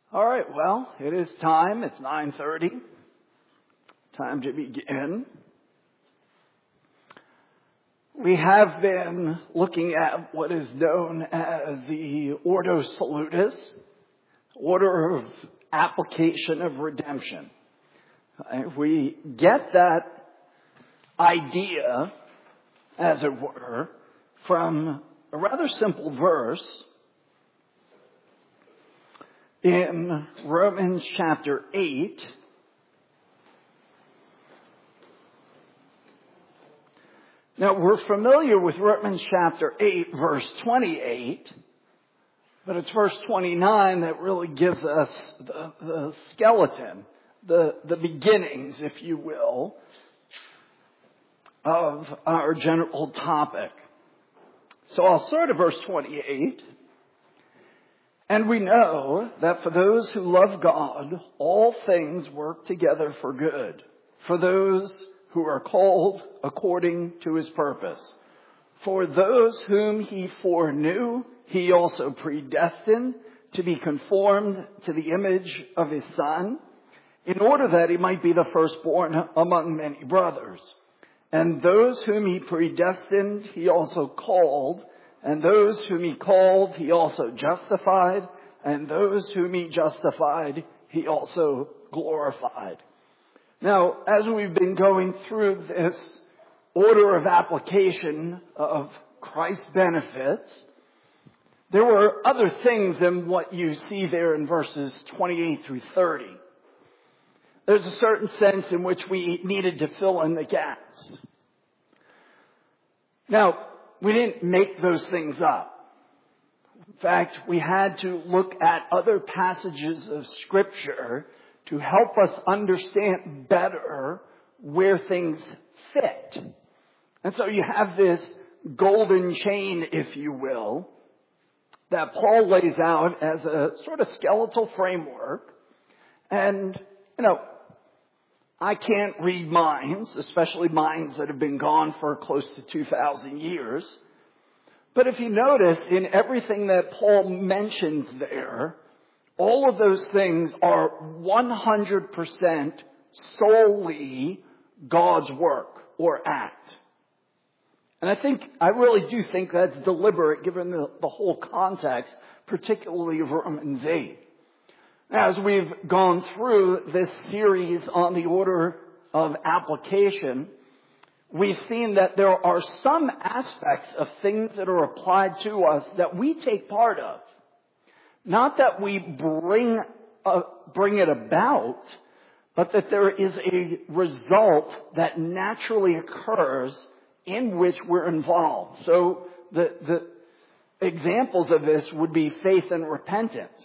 All right, well, it is time. It's 9:30. Time to begin. We have been looking at what is known as the Ordo Salutis, order of application of redemption. We get that idea, as it were, from a rather simple verse in Romans chapter 8. Now, we're familiar with Romans chapter 8, verse 28, but it's verse 29 that really gives us the skeleton, the beginnings, if you will, of our general topic. So I'll start at verse 28. And we know that for those who love God, all things work together for good, for those who are called according to his purpose. For those whom he foreknew, he also predestined to be conformed to the image of his Son, in order that he might be the firstborn among many brothers. And those whom he predestined, he also called. And those whom he called, he also justified. And those whom he justified, he also glorified. Now, as we've been going through this order of application of Christ's benefits, there were other things than what you see there in verses 28 through 30. There's a certain sense in which we needed to fill in the gaps. Now, we didn't make those things up. In fact, we had to look at other passages of Scripture to help us understand better where things fit. And so you have this golden chain, if you will, that Paul lays out as a sort of skeletal framework. And, I can't read minds, especially minds that have been gone for close to 2,000 years. But if you notice, in everything that Paul mentions there, all of those things are 100% solely God's work or act. And I really do think that's deliberate given the whole context, particularly of Romans 8. As we've gone through this series on the order of application, we've seen that there are some aspects of things that are applied to us that we take part of. Not that we bring it about, but that there is a result that naturally occurs in which we're involved. So the examples of this would be faith and repentance.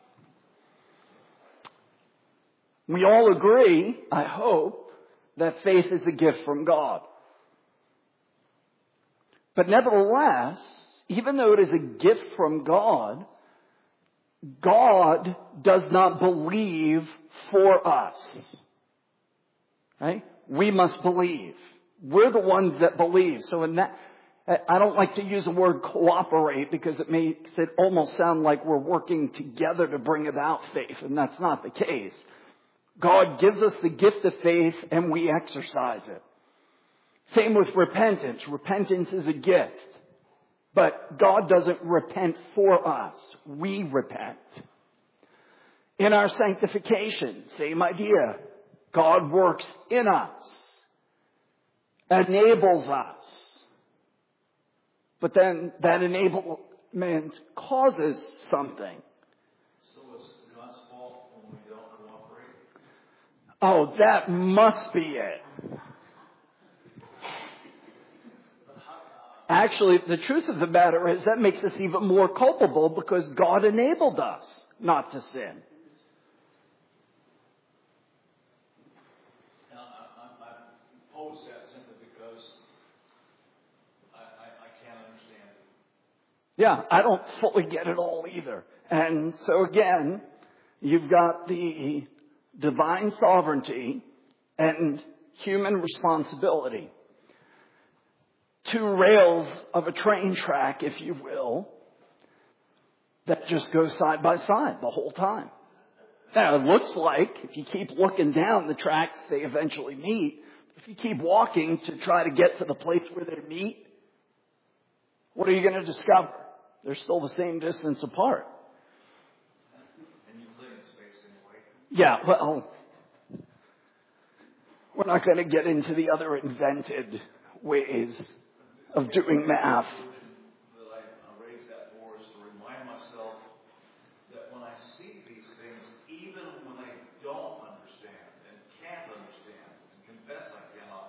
We all agree, I hope, that faith is a gift from God. But nevertheless, even though it is a gift from God, God does not believe for us. Right? We must believe. We're the ones that believe. So in that, I don't like to use the word cooperate because it makes it almost sound like we're working together to bring about faith, and that's not the case. God gives us the gift of faith and we exercise it. Same with repentance. Repentance is a gift. But God doesn't repent for us. We repent. In our sanctification, same idea. God works in us. Enables us. But then that enablement causes something. Oh, that must be it. Actually, the truth of the matter is that makes us even more culpable because God enabled us not to sin. Now, I pose that simply because I can't understand it. Yeah, I don't fully get it all either. And so again, you've got the divine sovereignty and human responsibility. Two rails of a train track, if you will, that just goes side by side the whole time. Now, it looks like if you keep looking down the tracks, they eventually meet. If you keep walking to try to get to the place where they meet, what are you going to discover? They're still the same distance apart. And you live in space anyway. Yeah, well, we're not going to get into the other invented ways of doing math. That I raised that for is to remind myself that when I see these things, even when I don't understand and can't understand and confess I cannot,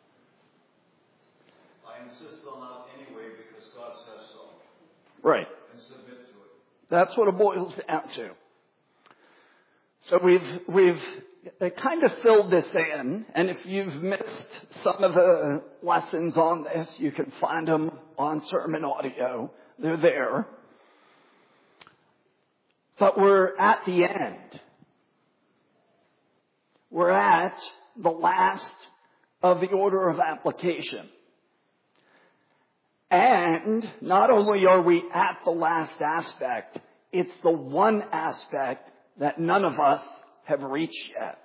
I insist on that anyway because God says so. Right. And submit to it. That's what it boils down to. So we've kind of filled this in, and if you've missed some of the lessons on this, you can find them on sermon audio. They're there. But we're at the end. We're at the last of the order of application. And not only are we at the last aspect, it's the one aspect that none of us have reached yet.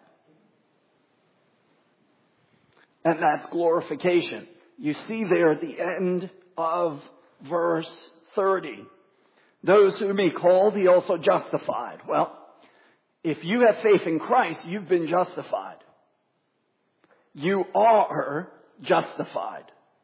And that's glorification. You see there at the end of verse 30. Those whom he called, he also justified. Well, if you have faith in Christ, you've been justified. You are justified.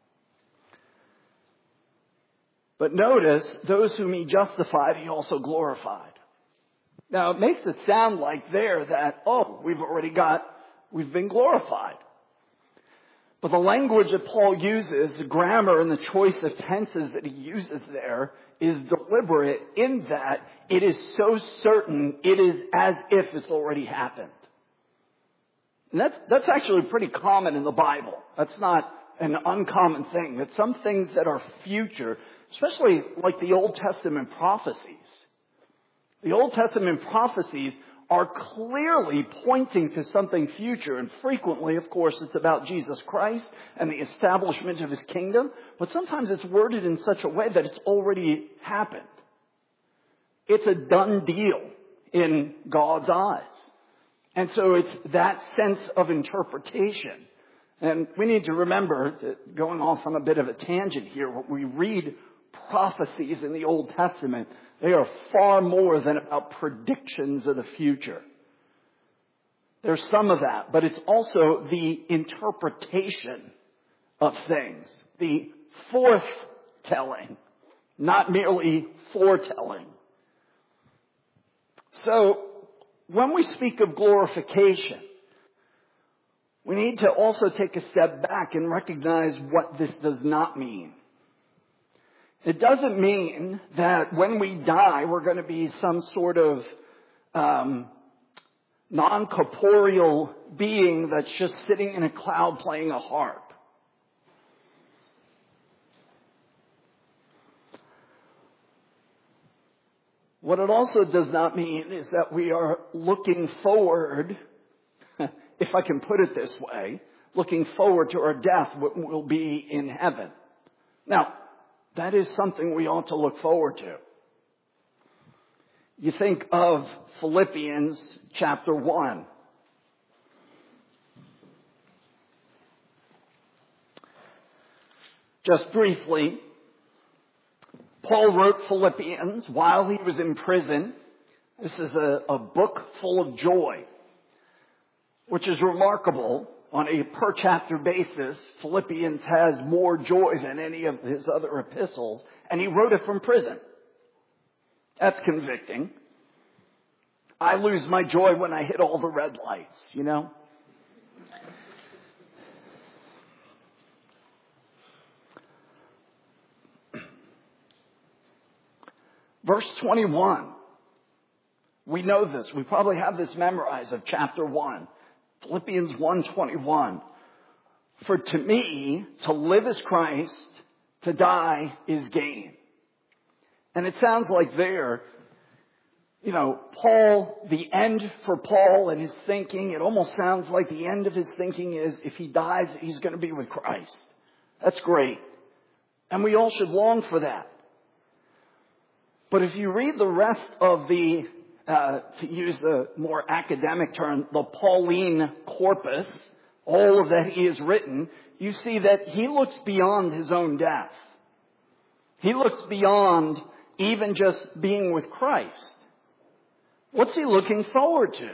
But notice, those whom he justified, he also glorified. Now, it makes it sound like there that, we've been glorified. But the language that Paul uses, the grammar and the choice of tenses that he uses there, is deliberate in that it is so certain it is as if it's already happened. And that's actually pretty common in the Bible. That's not an uncommon thing. That some things that are future, especially like the Old Testament prophecies. The Old Testament prophecies are clearly pointing to something future. And frequently, of course, it's about Jesus Christ and the establishment of his kingdom. But sometimes it's worded in such a way that it's already happened. It's a done deal in God's eyes. And so it's that sense of interpretation. And we need to remember that, going off on a bit of a tangent here, when we read prophecies in the Old Testament, they are far more than about predictions of the future. There's some of that, but it's also the interpretation of things, the forthtelling, not merely foretelling. So, when we speak of glorification, we need to also take a step back and recognize what this does not mean. It doesn't mean that when we die, we're going to be some sort of non-corporeal being that's just sitting in a cloud playing a harp. What it also does not mean is that we are looking forward, if I can put it this way, looking forward to our death, what will be in heaven. Now, that is something we ought to look forward to. You think of Philippians chapter 1. Just briefly, Paul wrote Philippians while he was in prison. This is a book full of joy, which is remarkable. On a per chapter basis, Philippians has more joy than any of his other epistles, and he wrote it from prison. That's convicting. I lose my joy when I hit all the red lights, you know? Verse 21. We know this. We probably have this memorized of chapter 1. Philippians 1:21. For to me, to live is Christ, to die is gain. And it sounds like there, Paul, the end for Paul and his thinking, it almost sounds like the end of his thinking is if he dies, he's going to be with Christ. That's great. And we all should long for that. But if you read the rest of the to use a more academic term, the Pauline corpus, all of that he has written, you see that he looks beyond his own death. He looks beyond even just being with Christ. What's he looking forward to?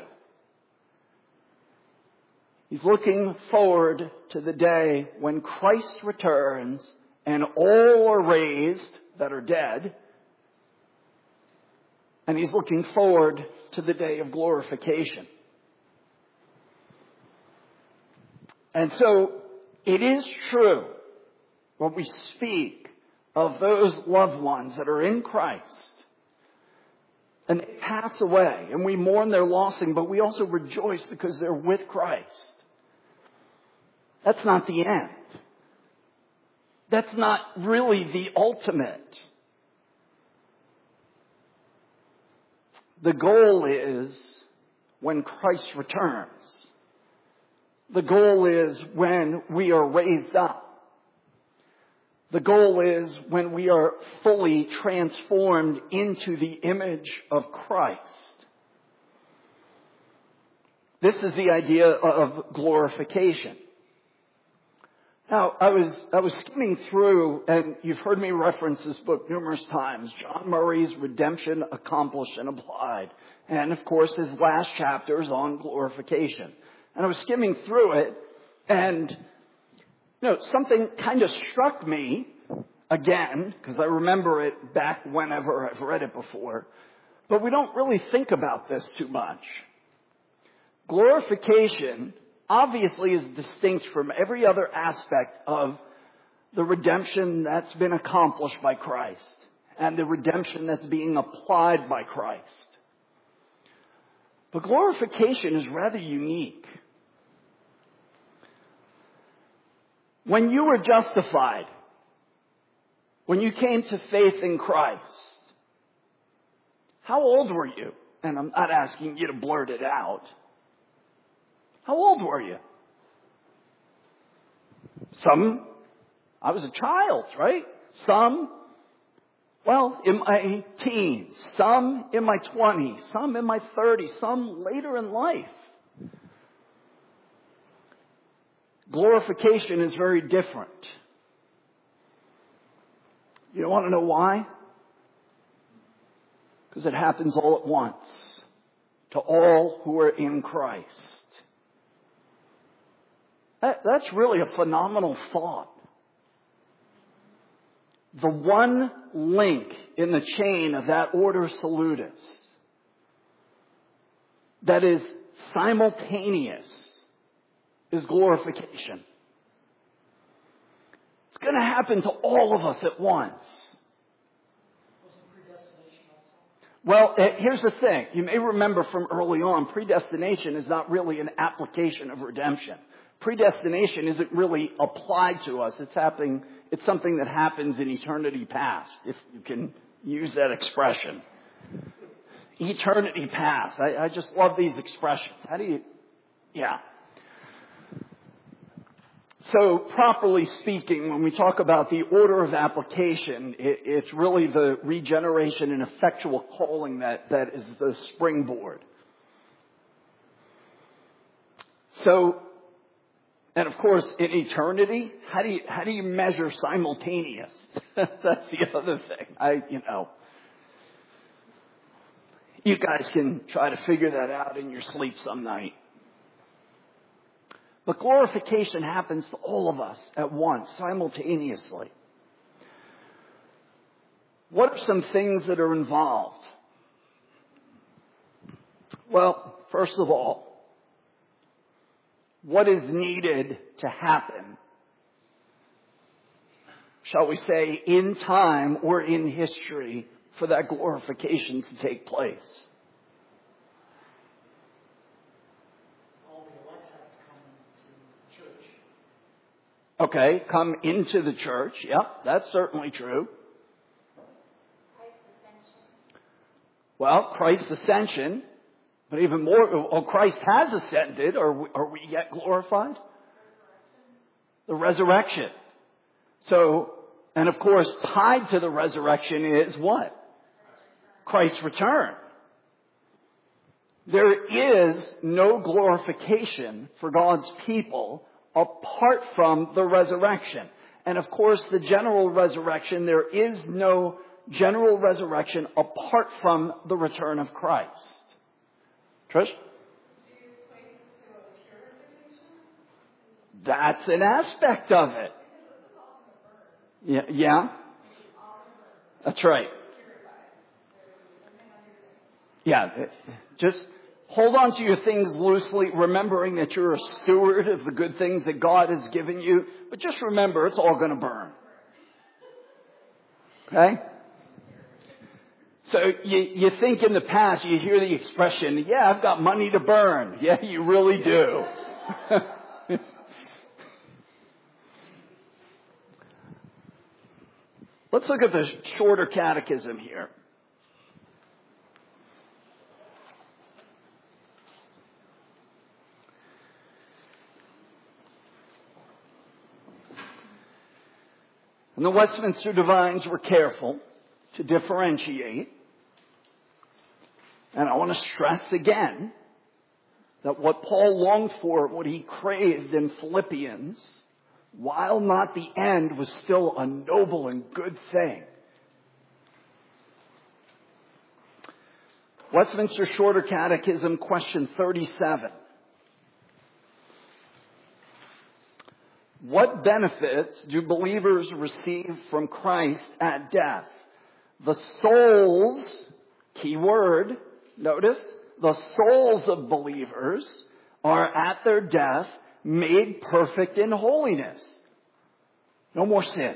He's looking forward to the day when Christ returns and all are raised that are dead. And he's looking forward to the day of glorification. And so it is true when we speak of those loved ones that are in Christ and they pass away and we mourn their lossing, but we also rejoice because they're with Christ. That's not the end. That's not really the ultimate. The goal is when Christ returns. The goal is when we are raised up. The goal is when we are fully transformed into the image of Christ. This is the idea of glorification. Now, I was skimming through, and you've heard me reference this book numerous times, John Murray's Redemption Accomplished and Applied. And, of course, his last chapter is on glorification. And I was skimming through it, and, something kind of struck me again, because I remember it back whenever I've read it before. But we don't really think about this too much. Glorification obviously is distinct from every other aspect of the redemption that's been accomplished by Christ and the redemption that's being applied by Christ. But glorification is rather unique. When you were justified, when you came to faith in Christ, how old were you? And I'm not asking you to blurt it out. How old were you? I was a child, right? In my teens, some in my 20s, some in my 30s, some later in life. Glorification is very different. You want to know why? Because it happens all at once to all who are in Christ. That's really a phenomenal thought. The one link in the chain of that order salutis that is simultaneous is glorification. It's going to happen to all of us at once. Wasn't predestination also? Well, here's the thing. You may remember from early on, predestination is not really an application of redemption. Predestination isn't really applied to us. It's something that happens in eternity past, if you can use that expression. Eternity past. I just love these expressions. Yeah. So, properly speaking, when we talk about the order of application, it's really the regeneration and effectual calling that is the springboard. So, and of course, in eternity, how do you measure simultaneous? That's the other thing. You guys can try to figure that out in your sleep some night. But glorification happens to all of us at once, simultaneously. What are some things that are involved? Well, first of all, what is needed to happen, shall we say, in time or in history for that glorification to take place? All the elect have to come into church. Okay, come into the church. Yep, that's certainly true. Christ's ascension. Well, Christ's ascension. But even more, Christ has ascended. Are we yet glorified? The resurrection. So, and of course, tied to the resurrection is what? Christ's return. There is no glorification for God's people apart from the resurrection. And of course, the general resurrection, there is no general resurrection apart from the return of Christ. Trish? That's an aspect of it. Yeah. That's right. Yeah. Just hold on to your things loosely, remembering that you're a steward of the good things that God has given you. But just remember, it's all going to burn. Okay? So you think in the past, you hear the expression, yeah, I've got money to burn. Yeah, you really do. Let's look at the shorter catechism here. And the Westminster Divines were careful to differentiate. And I want to stress again that what Paul longed for, what he craved in Philippians, while not the end, was still a noble and good thing. Westminster Shorter Catechism, question 37. What benefits do believers receive from Christ at death? The souls, key word, notice, the souls of believers are at their death made perfect in holiness. No more sin.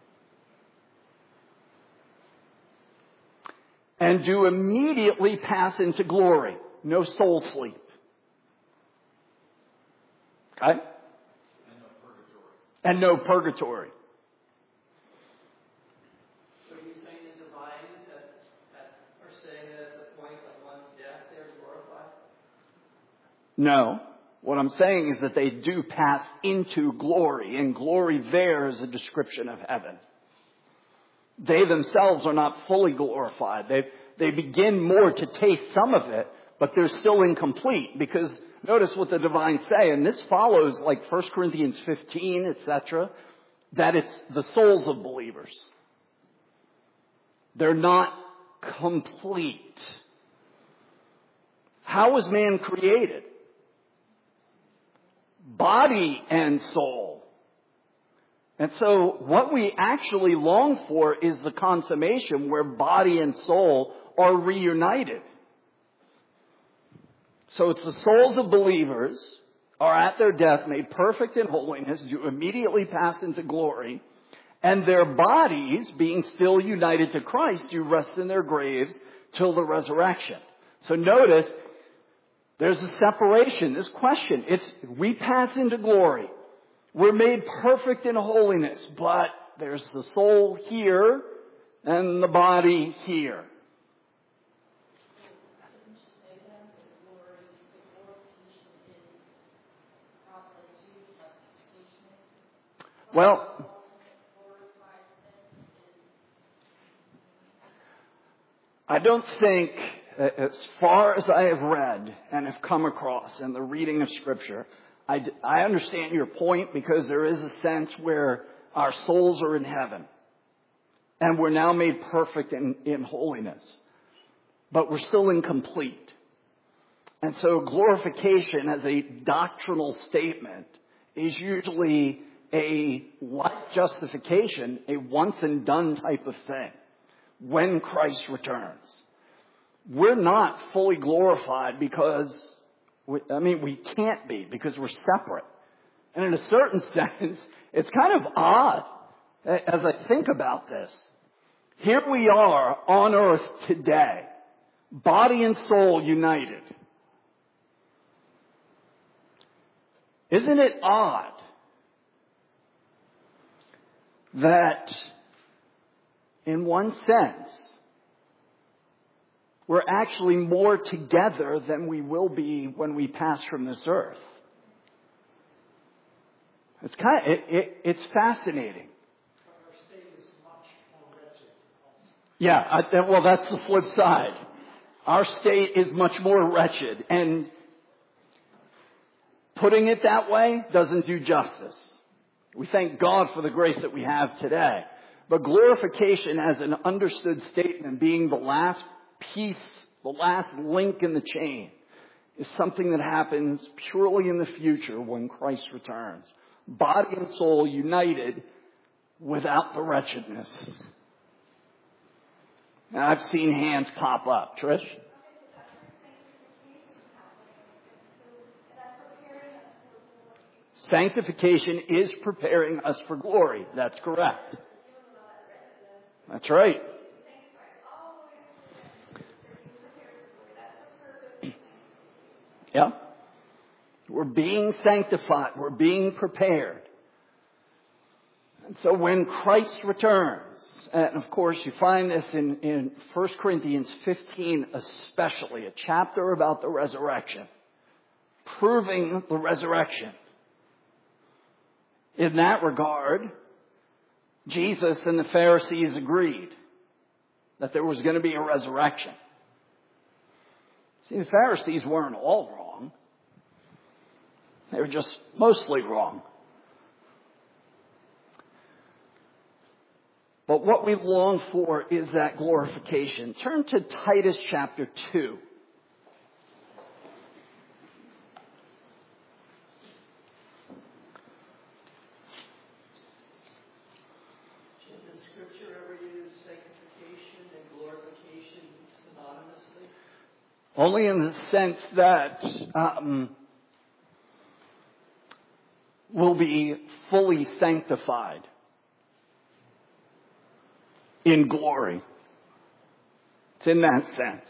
And do immediately pass into glory. No soul sleep. Okay? And no purgatory. So you're saying the divines are saying that at the point of one's death they're glorified? No. What I'm saying is that they do pass into glory, and glory there is a description of heaven. They themselves are not fully glorified. They begin more to taste some of it, but they're still incomplete, because notice what the divines say, and this follows like 1 Corinthians 15, etc., that it's the souls of believers. They're not complete. How was man created? Body and soul. And so what we actually long for is the consummation where body and soul are reunited. So it's the souls of believers are at their death made perfect in holiness, do immediately pass into glory, and their bodies, being still united to Christ, do rest in their graves till the resurrection. So notice, there's a separation. This question, we pass into glory. We're made perfect in holiness, but there's the soul here and the body here. Well, I don't think, as far as I have read and have come across in the reading of Scripture, I understand your point, because there is a sense where our souls are in heaven and we're now made perfect in holiness, but we're still incomplete. And so glorification as a doctrinal statement is usually a like justification, a once and done type of thing when Christ returns. We're not fully glorified because, we can't be, because we're separate. And in a certain sense, it's kind of odd as I think about this. Here we are on earth today, body and soul united. Isn't it odd that in one sense, we're actually more together than we will be when we pass from this earth? It's it's fascinating. Our state is much more wretched also. Yeah, well, that's the flip side. Our state is much more wretched, and putting it that way doesn't do justice. We thank God for the grace that we have today. But glorification as an understood statement, being the last piece, the last link in the chain, is something that happens purely in the future when Christ returns. Body and soul united without the wretchedness. And I've seen hands pop up. Trish? Sanctification is preparing us for glory. That's correct. That's right. Yeah. We're being sanctified. We're being prepared. And so when Christ returns, and of course you find this in 1 Corinthians 15 especially, a chapter about the resurrection, proving the resurrection. In that regard, Jesus and the Pharisees agreed that there was going to be a resurrection. See, the Pharisees weren't all wrong. They were just mostly wrong. But what we long for is that glorification. Turn to Titus chapter 2. Did the scripture ever use sanctification and glorification synonymously? Only in the sense that we'll be fully sanctified in glory. It's in that sense.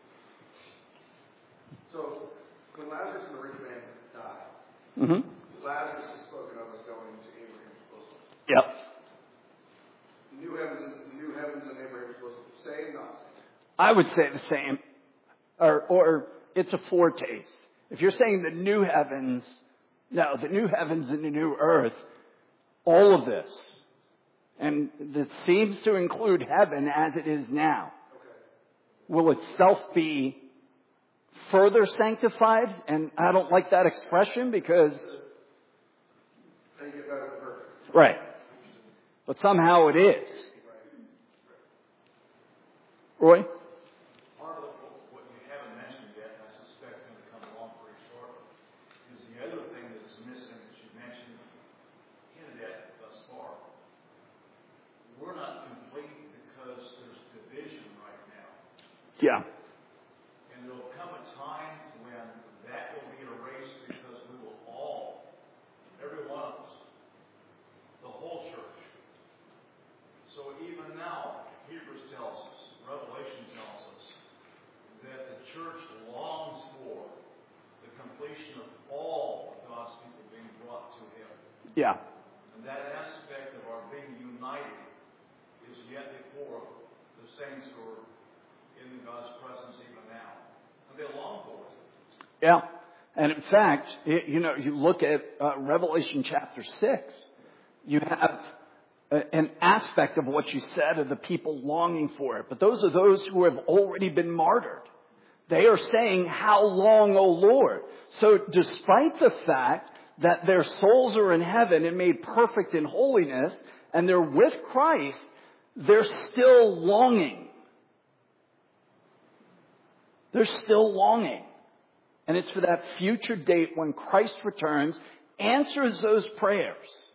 So, when Lazarus and the rich man died, Lazarus is spoken of as going to Abraham's bosom. Yep. New heavens and Abraham's bosom. Same, not same? I would say the same. Or it's a foretaste. If you're saying the new heavens, no, the new heavens and the new earth, all of this. And that seems to include heaven as it is now. Will itself be further sanctified? And I don't like that expression because... How you get better than perfect. Right. But somehow it is. Roy? Part of what you haven't mentioned yet, and I suspect is going to come along pretty shortly, is the other thing that's missing that you mentioned, hinted at thus far. We're not complete because there's division right now. Yeah. And there will come a time when that will be erased because we will all, every one of us, the whole church. So even now, Hebrews tells us, Revelation tells us, that the church longs for the completion of all of God's people being brought to Him. Yeah. And that aspect of our being united is yet before the saints who are in God's presence even now. And they long for it. Yeah. And in fact, you look at Revelation chapter 6, you have an aspect of what you said of the people longing for it. But those are those who have already been martyred. They are saying, how long, O Lord? So despite the fact that their souls are in heaven and made perfect in holiness, and they're with Christ, they're still longing. They're still longing. And it's for that future date when Christ returns, answers those prayers,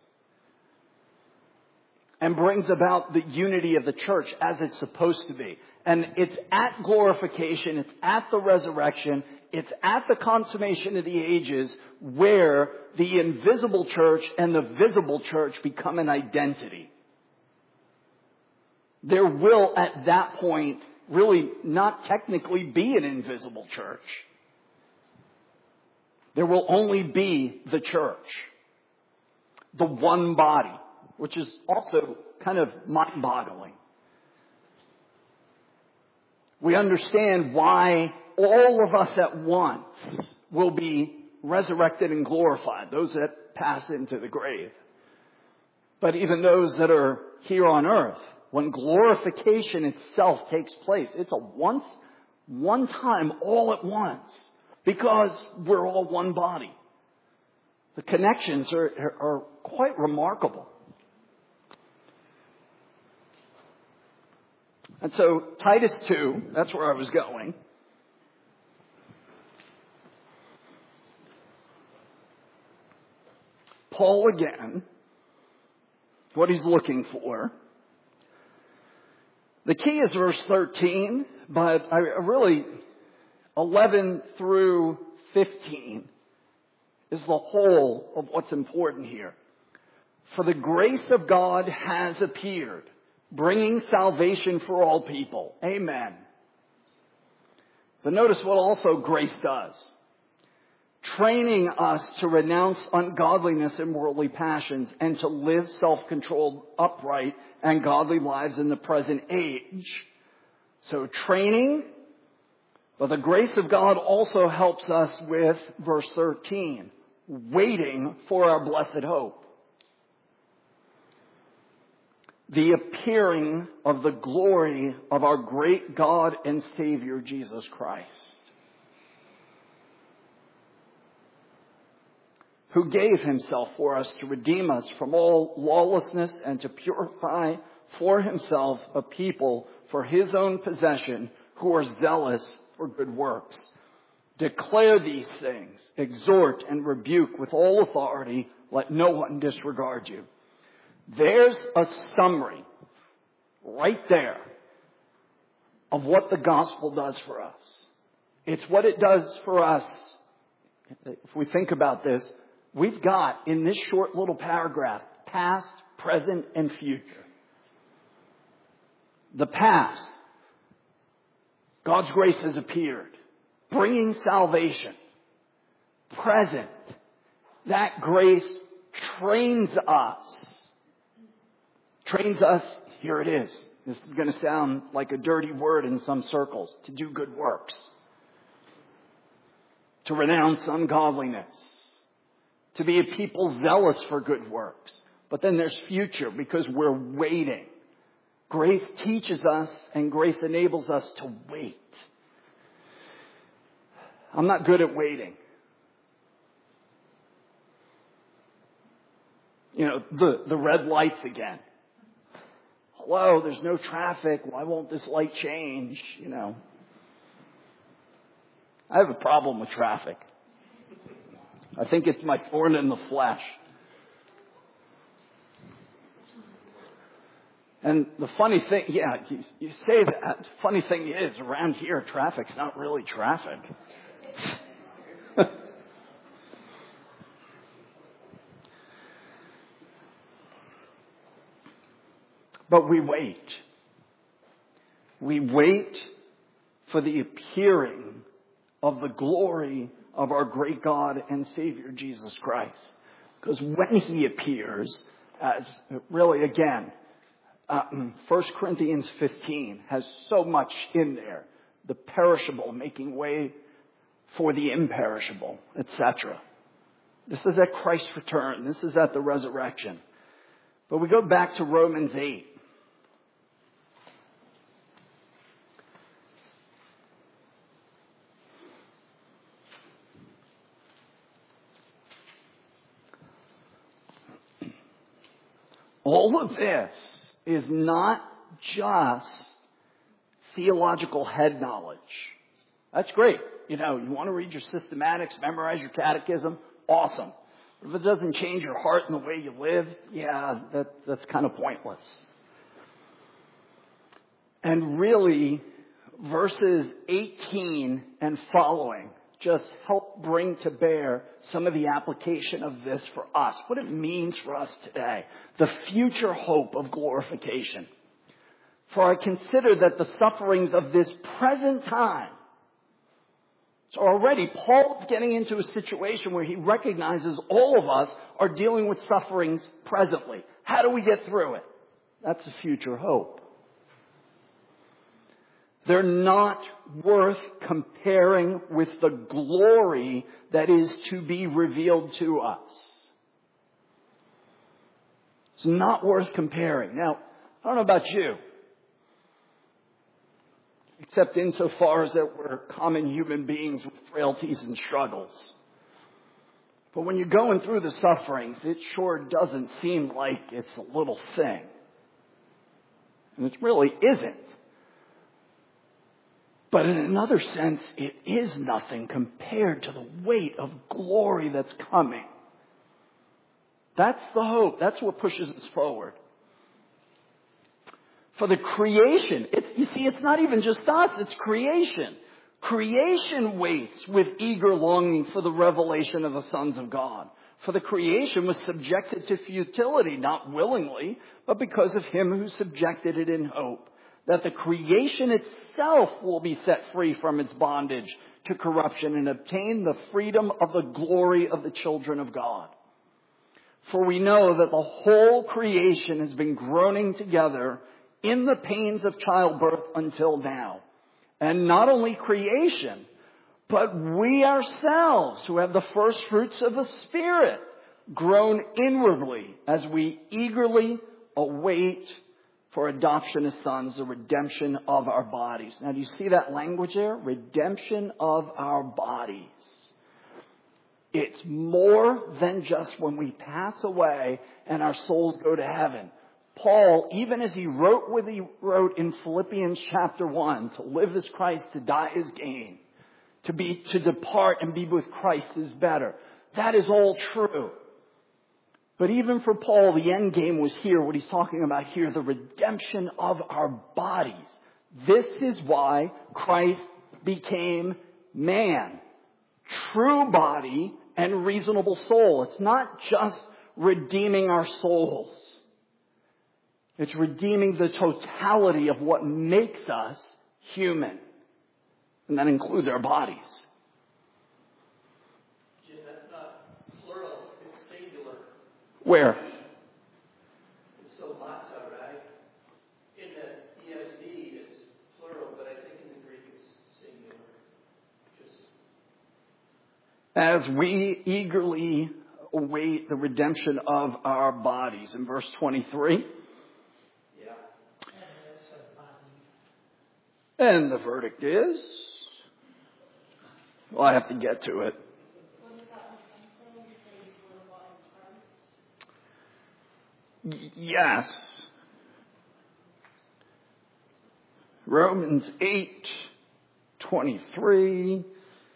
and brings about the unity of the church as it's supposed to be. And it's at glorification, it's at the resurrection, it's at the consummation of the ages where the invisible church and the visible church become an identity. There will, at that point, really not technically be an invisible church. There will only be the church, the one body, which is also kind of mind-boggling. We understand why all of us at once will be resurrected and glorified, those that pass into the grave. But even those that are here on earth, when glorification itself takes place, it's a once one time, all at once, because we're all one body. The connections are quite remarkable. And so Titus 2, that's where I was going. Paul again, what he's looking for. The key is verse 13, but I really, 11 through 15 is the whole of what's important here. For the grace of God has appeared, bringing salvation for all people. Amen. But notice what also grace does. Training us to renounce ungodliness and worldly passions and to live self-controlled, upright, and godly lives in the present age. So training, but the grace of God also helps us with verse 13, waiting for our blessed hope. The appearing of the glory of our great God and Savior, Jesus Christ, who gave himself for us to redeem us from all lawlessness and to purify for himself a people for his own possession who are zealous for good works. Declare these things, exhort and rebuke with all authority, let no one disregard you. There's a summary right there of what the gospel does for us. It's what it does for us. If we think about this, we've got in this short little paragraph, past, present, and future. The past, God's grace has appeared, bringing salvation. Present, that grace trains us. Trains us, here it is. This is going to sound like a dirty word in some circles, to do good works. To renounce ungodliness. To be a people zealous for good works. But then there's future because we're waiting. Grace teaches us and grace enables us to wait. I'm not good at waiting. You know, the red lights again. Hello, there's no traffic. Why won't this light change? You know. I have a problem with traffic. I think it's my thorn in the flesh. And the funny thing, yeah, you say that. The funny thing is, around here, traffic's not really traffic. But we wait. We wait for the appearing of the glory of our great God and Savior, Jesus Christ. Because when he appears, as really again, 1 Corinthians 15 has so much in there. The perishable making way for the imperishable, etc. This is at Christ's return. This is at the resurrection. But we go back to Romans 8. All of this is not just theological head knowledge. That's great. You know, you want to read your systematics, memorize your catechism, awesome. But if it doesn't change your heart and the way you live, yeah, that's kind of pointless. And really, verses 18 and following just help bring to bear some of the application of this for us. What it means for us today. The future hope of glorification. For I consider that the sufferings of this present time. So already Paul's getting into a situation where he recognizes all of us are dealing with sufferings presently. How do we get through it? That's a future hope. They're not worth comparing with the glory that is to be revealed to us. It's not worth comparing. Now, I don't know about you. except insofar as that we're common human beings with frailties and struggles. But when you're going through the sufferings, it sure doesn't seem like it's a little thing. And it really isn't. But in another sense, it is nothing compared to the weight of glory that's coming. That's the hope. That's what pushes us forward. For the creation, you see, it's not even just us, it's creation. Creation waits with eager longing for the revelation of the sons of God. For the creation was subjected to futility, not willingly, but because of him who subjected it in hope, that the creation itself will be set free from its bondage to corruption and obtain the freedom of the glory of the children of God. For we know that the whole creation has been groaning together in the pains of childbirth until now. And not only creation, but we ourselves who have the first fruits of the Spirit groan inwardly as we eagerly await for adoption as sons, the redemption of our bodies. Now, do you see that language there? Redemption of our bodies. It's more than just when we pass away and our souls go to heaven. Paul, even as he wrote what he wrote in Philippians chapter 1, to live as Christ, to die is gain. To depart and be with Christ is better. That is all true. But even for Paul, the end game was here, what he's talking about here, the redemption of our bodies. This is why Christ became man. True body and reasonable soul. It's not just redeeming our souls. It's redeeming the totality of what makes us human. And that includes our bodies. Jim, that's not plural, it's singular. Where? It's somata, right? In the ESV, it's plural, but I think in the Greek it's singular. As we eagerly await the redemption of our bodies. In verse 23. And the verdict is, well, I have to get to it. Yes. Romans 8:23.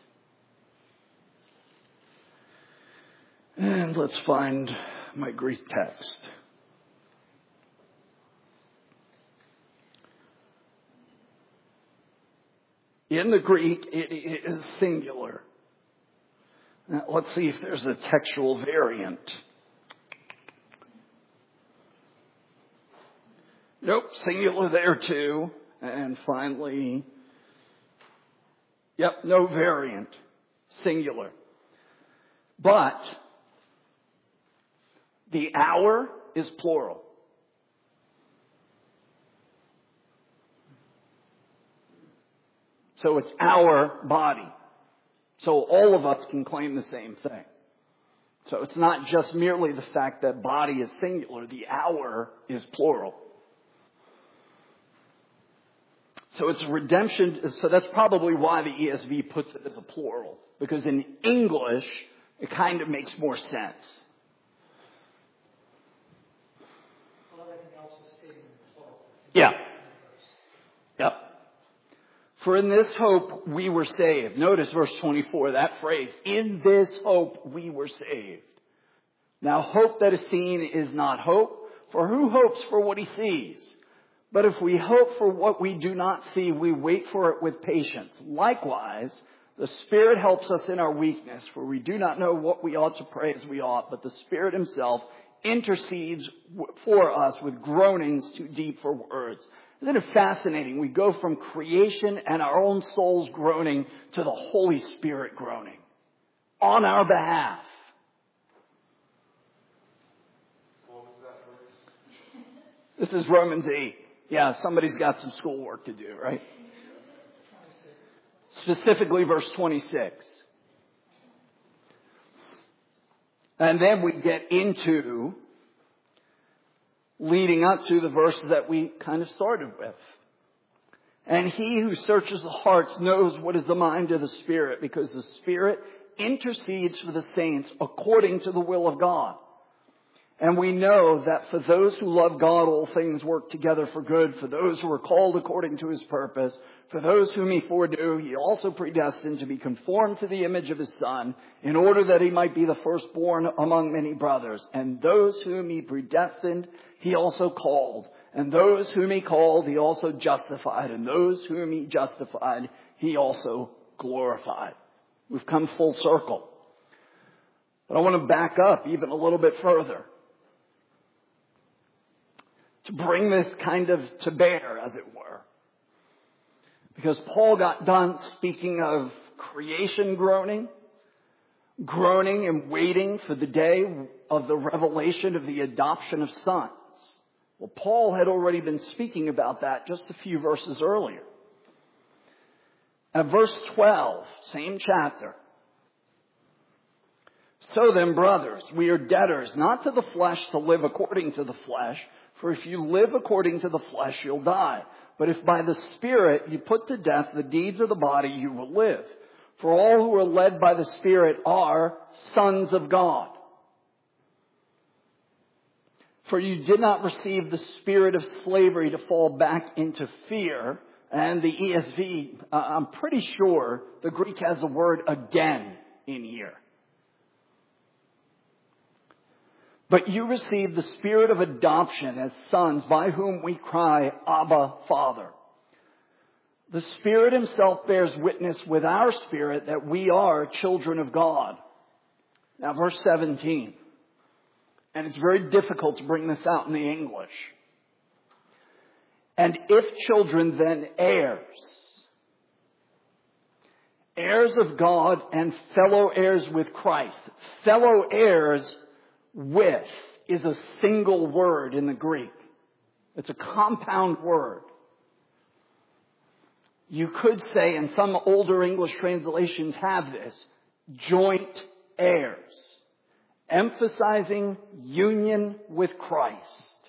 And let's find my Greek text. In the Greek, it is singular. Now, let's see if there's a textual variant. Nope, singular there too. And finally, yep, no variant. Singular. But the hour is plural. So it's our body. So all of us can claim the same thing. So it's not just merely the fact that body is singular. The hour is plural. So it's redemption. So that's probably why the ESV puts it as a plural. Because in English, it kind of makes more sense. Well, everything else is stated in plural. Yeah. Yep. For in this hope we were saved. Notice verse 24, that phrase. In this hope we were saved. Now hope that is seen is not hope. For who hopes for what he sees? But if we hope for what we do not see, we wait for it with patience. Likewise, the Spirit helps us in our weakness, for we do not know what we ought to pray as we ought, but the Spirit himself intercedes for us with groanings too deep for words. Isn't it fascinating? We go from creation and our own souls groaning to the Holy Spirit groaning on our behalf. What was that verse? This is Romans 8. Yeah, somebody's got some schoolwork to do, right? 26. Specifically verse 26. And then we get into leading up to the verse that we kind of started with. And he who searches the hearts knows what is the mind of the Spirit, because the Spirit intercedes for the saints according to the will of God. And we know that for those who love God, all things work together for good, for those who are called according to his purpose. For those whom he foreknew, he also predestined to be conformed to the image of his Son, in order that he might be the firstborn among many brothers. And those whom he predestined, he also called. And those whom he called, he also justified. And those whom he justified, he also glorified. We've come full circle. But I want to back up even a little bit further, to bring this kind of to bear, as it were. Because Paul got done speaking of creation groaning and waiting for the day of the revelation of the adoption of sons. Well, Paul had already been speaking about that just a few verses earlier. At verse 12, same chapter. So then, brothers, we are debtors, not to the flesh, to live according to the flesh. For if you live according to the flesh, you'll die. But if by the Spirit you put to death the deeds of the body, you will live. For all who are led by the Spirit are sons of God. For you did not receive the spirit of slavery to fall back into fear. And the ESV, I'm pretty sure the Greek has the word again in here. But you received the spirit of adoption as sons, by whom we cry, Abba, Father. The Spirit himself bears witness with our spirit that we are children of God. Now, verse 17. And it's very difficult to bring this out in the English. And if children, then heirs. Heirs of God and fellow heirs with Christ. Fellow heirs with is a single word in the Greek. It's a compound word. You could say, and some older English translations have this, joint heirs, emphasizing union with Christ.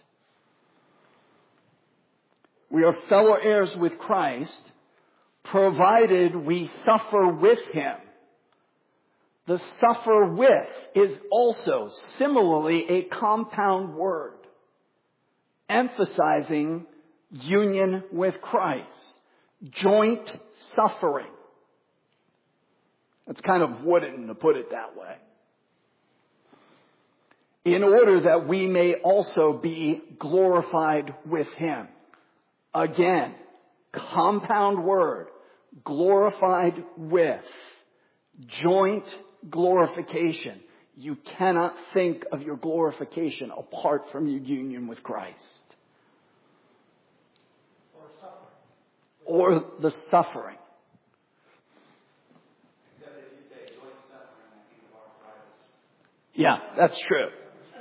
We are fellow heirs with Christ, provided we suffer with him. The suffer with is also similarly a compound word, emphasizing union with Christ. Joint suffering. It's kind of wooden to put it that way. In order that we may also be glorified with him. Again, compound word, glorified with, joint glorification. You cannot think of your glorification apart from your union with Christ. Or the suffering. Yeah, that's true.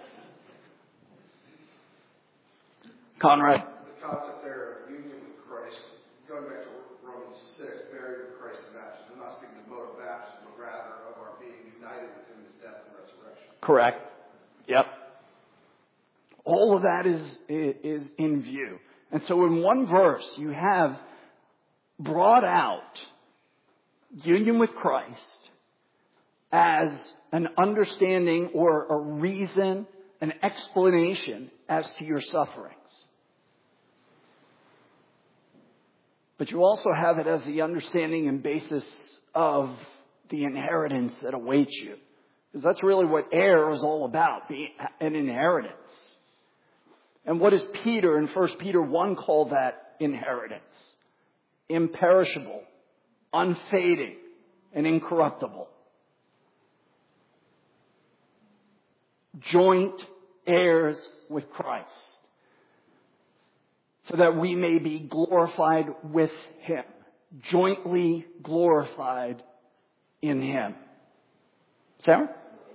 Conrad? The concept there of union with Christ, going back to Romans 6, buried with Christ in baptism. I'm not speaking of mode of baptism, but rather of our being united with him in his death and resurrection. Correct. Yep. All of that is in view. And so in one verse, you have brought out union with Christ as an understanding or a reason, an explanation as to your sufferings. But you also have it as the understanding and basis of the inheritance that awaits you. Because that's really what heir is all about, an inheritance. And what does Peter in 1 Peter 1 call that inheritance? Imperishable, unfading, and incorruptible. Joint heirs with Christ. So that we may be glorified with him. Jointly glorified in him. Sarah?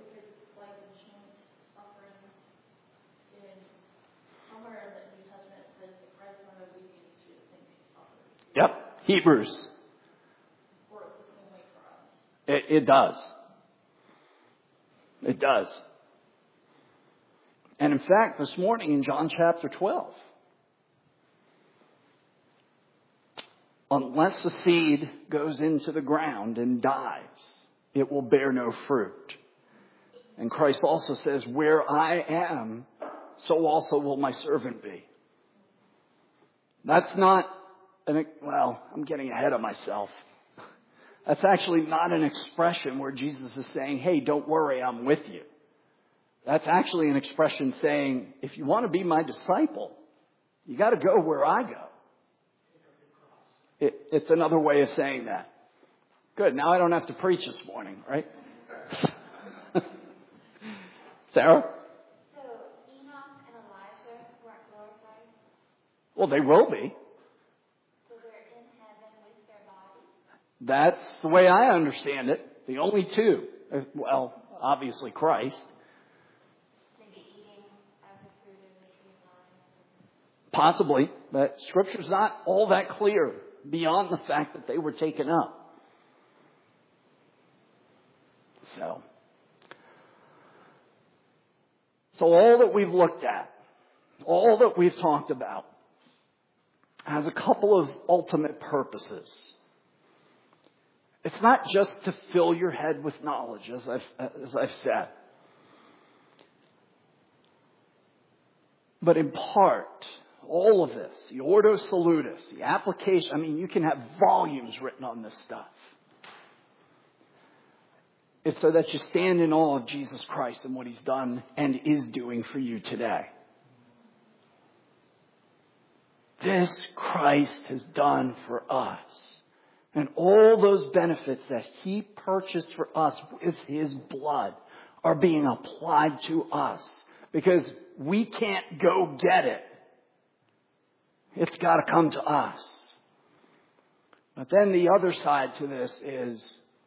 Yep. Hebrews. It does. It does. And in fact, this morning in John chapter 12, unless the seed goes into the ground and dies, it will bear no fruit. And Christ also says, where I am, so also will my servant be. That's not, I'm getting ahead of myself. That's actually not an expression where Jesus is saying, hey, don't worry, I'm with you. That's actually an expression saying, if you want to be my disciple, you got to go where I go. It's another way of saying that. Good. Now I don't have to preach this morning, right? Sarah? So Enoch and Elijah weren't glorified? Well, they will be. So they're in heaven with their bodies? That's the way I understand it. The only two. Well, obviously Christ. Maybe eating of the fruit of the tree of life? Possibly. But Scripture's not all that clear beyond the fact that they were taken up. So all that we've looked at, all that we've talked about, has a couple of ultimate purposes. It's not just to fill your head with knowledge, as I've said. But in part, all of this, the Ordo Salutis, the application, you can have volumes written on this stuff. It's so that you stand in awe of Jesus Christ and what He's done and is doing for you today. This Christ has done for us. And all those benefits that He purchased for us with His blood are being applied to us. Because we can't go get it. It's got to come to us. But then the other side to this is,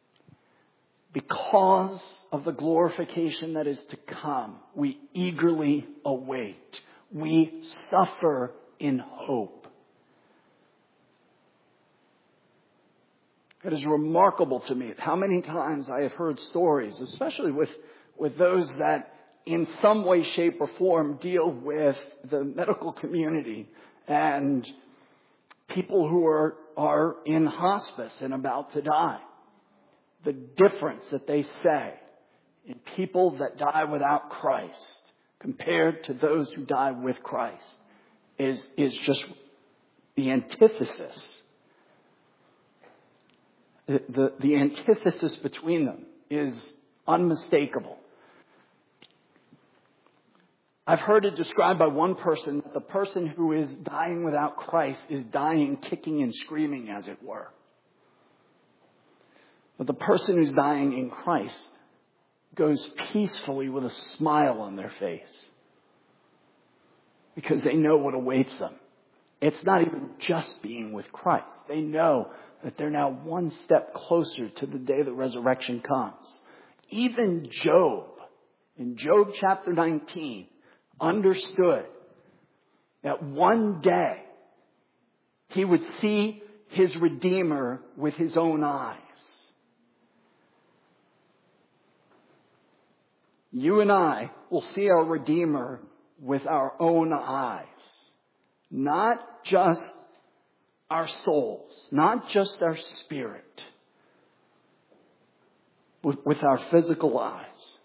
because of the glorification that is to come, we eagerly await. We suffer in hope. It is remarkable to me how many times I have heard stories, especially with those that in some way, shape, or form deal with the medical community and people who are in hospice and about to die. The difference that they say in people that die without Christ compared to those who die with Christ is just the antithesis. The antithesis between them is unmistakable. I've heard it described by one person that the person who is dying without Christ is dying kicking and screaming, as it were. But the person who's dying in Christ goes peacefully with a smile on their face because they know what awaits them. It's not even just being with Christ. They know that they're now one step closer to the day the resurrection comes. Even Job, in Job chapter 19, understood that one day he would see his Redeemer with his own eyes. You and I will see our Redeemer with our own eyes. Not just our souls, not just our spirit, with our physical eyes.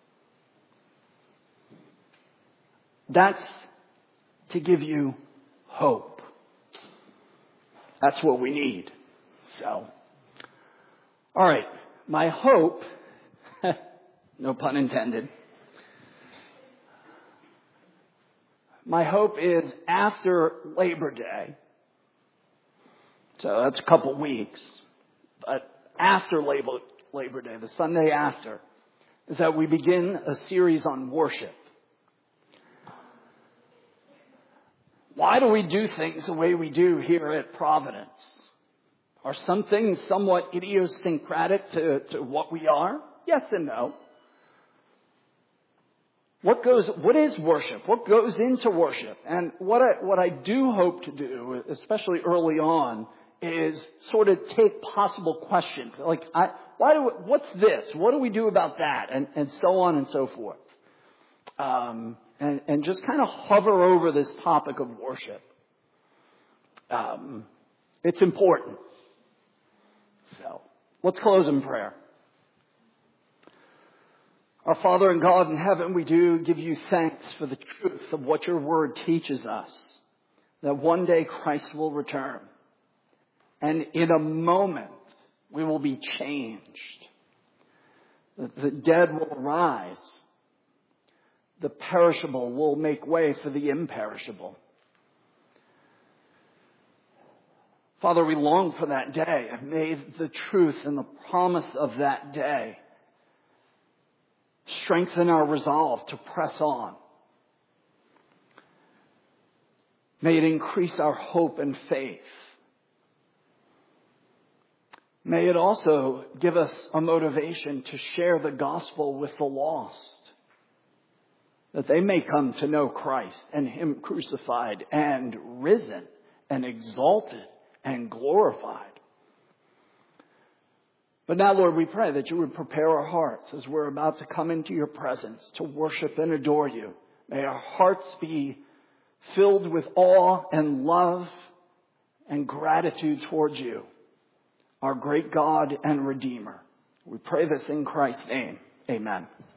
That's to give you hope. That's what we need. So, all right, my hope, no pun intended, my hope is after Labor Day, so that's a couple weeks, but after Labor Day, the Sunday after, is that we begin a series on worship. Why do we do things the way we do here at Providence? Are some things somewhat idiosyncratic to what we are? Yes and no. What is worship? What goes into worship? And what I do hope to do, especially early on, is sort of take possible questions. Like, what's this? What do we do about that? And so on and so forth. And just kind of hover over this topic of worship. It's important. Let's close in prayer. Our Father and God in heaven, we do give you thanks for the truth of what your word teaches us. That one day Christ will return. And in a moment, we will be changed. That the dead will rise. The perishable will make way for the imperishable. Father, we long for that day. And may the truth and the promise of that day strengthen our resolve to press on. May it increase our hope and faith. May it also give us a motivation to share the gospel with the lost, that they may come to know Christ and Him crucified and risen and exalted and glorified. But now, Lord, we pray that you would prepare our hearts as we're about to come into your presence to worship and adore you. May our hearts be filled with awe and love and gratitude towards you, our great God and Redeemer. We pray this in Christ's name. Amen.